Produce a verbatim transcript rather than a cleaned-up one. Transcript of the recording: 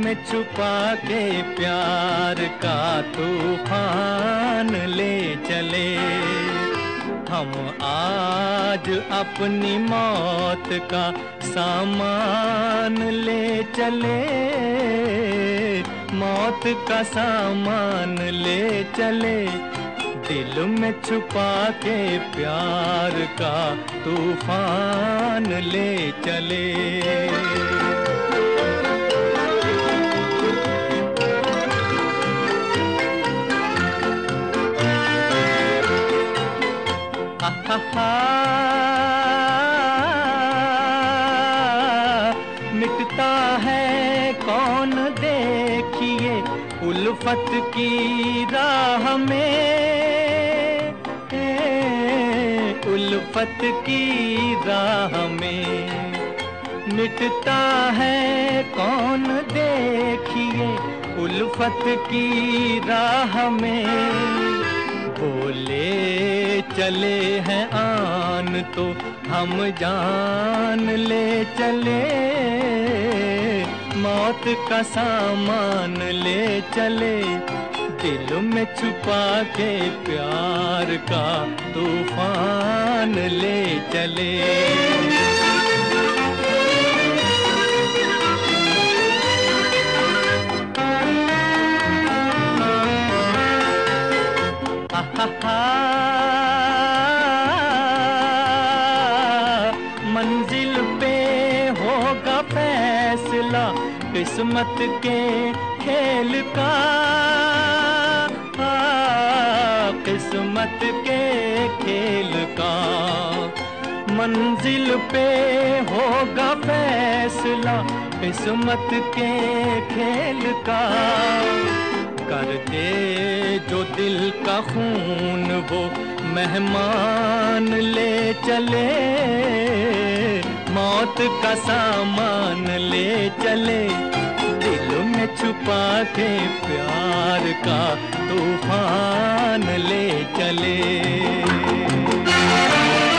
में छुपा के प्यार का तूफान ले चले। हम आज अपनी मौत का सामान ले चले, मौत का सामान ले चले। दिल में छुपा के प्यार का तूफान ले चले। हा हा मिटता है कौन देखिए उल्फत की राह में, उल्फत की राह में। मिटता है कौन देखिए उल्फत की राह में। बोले चले हैं आन तो हम जान ले चले, मौत का सामान ले चले। दिल में छुपा के प्यार का तूफान ले चले। मंजिल पे होगा फैसला किस्मत के खेल का, किस्मत के खेल का। मंजिल पे होगा फैसला किस्मत के खेल का। कर दे जो दिल का खून वो मेहमान ले चले, मौत का सामान ले चले। दिल में छुपा के प्यार का तूफान ले चले।